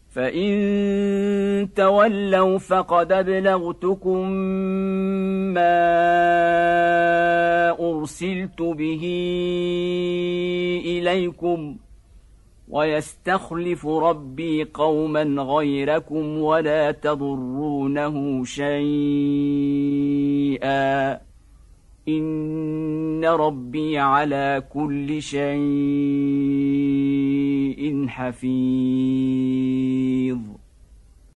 فإن تولوا فقد أبلغتكم ما أرسلت به إليكم ويستخلف ربي قوما غيركم ولا تضرونه شيئا إن ربي على كل شيء حفيظ.